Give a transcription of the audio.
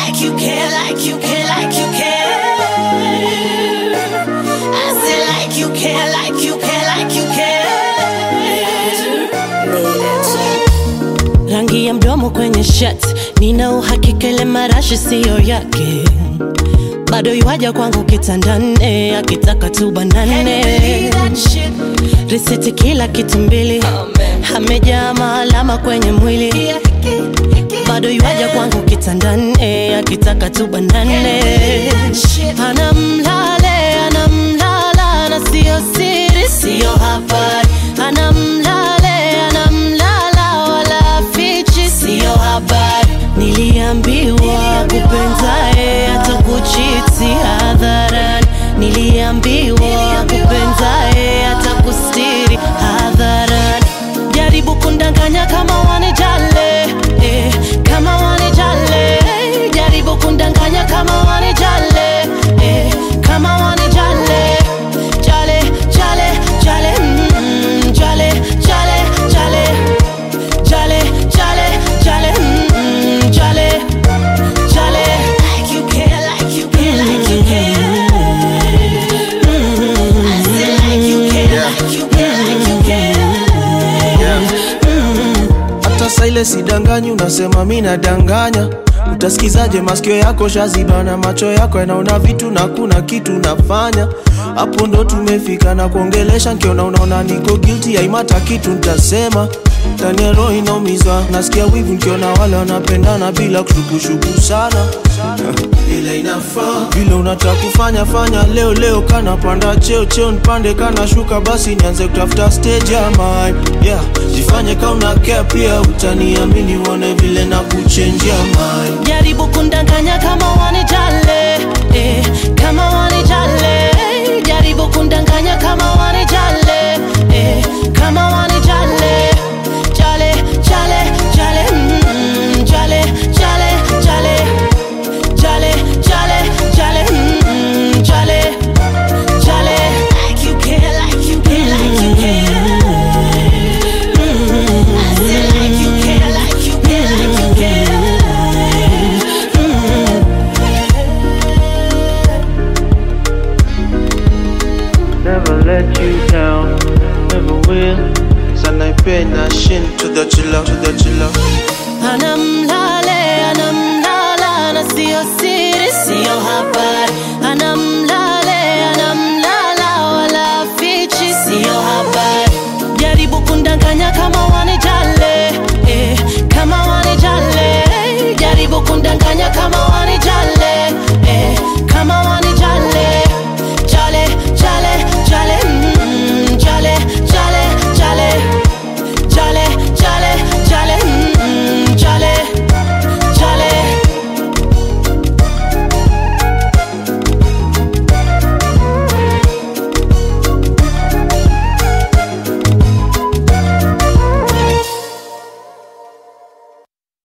like you care, like you care, like you care. I said like you care, like you care, like you care. Rangi ya mdomo kwenye shirt, nina uhakika ile marashi siyo yake. Bado yuaja kwangu kitandani, akitaka tu banane. Risiti kila kitu mbili, amejaa maalama kwenye mwili. Bado yuaja kwangu kitandani, akitaka tu banane. Anamlale, anamlala na siyo siri, siyo habari. Anamlale, anamlala wala fichi, siyo habari. Niliambiwa kupenzae atakuchiti hadharani. Niliambiwa kupenzae atakustiri hadharani. Jaribu kundanganya kama wanijale, kama wanijale. Jaribu kundanganya kama wanijale, kama wanijale. Jale, jale, jale, jale, jale, jale. Jale, jale, jale, jale, jale. Like you care, like you care, like you care. I said like you care, like you care, like you care. Hata saile sidanganyi, unasema mimi nadanganya. Utasikizaje masikio yako shazibana, macho yako yanaona vitu na kuna kitu nafanya. Hapo ndo tumefika na kuongelesha, nikiona unaona niko guilty, haimata kitu nitasema. Ndani ya roho inaumizwa, nasikia wivu nikiona wale wanapendana bila kushukushuku sana. Ile inafaa vile unataka kufanya fanya leo leo, kana panda cheo cheo nipande, kana shuka basi nianze kutafuta stage ya mine. Yeah, jifanye kama una care pia, utaniamini uone vile na kuchange ya mind.